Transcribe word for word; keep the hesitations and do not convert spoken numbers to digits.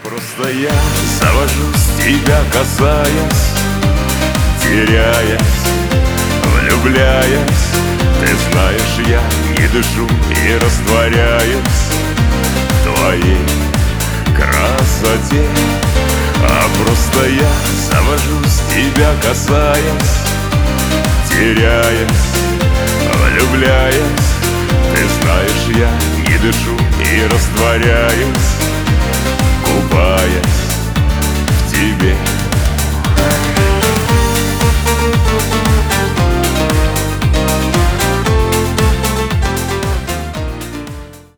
Просто я завожусь, тебя касаясь, теряясь, влюбляясь. Ты знаешь, я не дышу и растворяюсь в твоей красоте. А просто я завожусь, тебя касаясь, теряясь, влюбляясь. Ты знаешь, я не дышу и растворяюсь, купаясь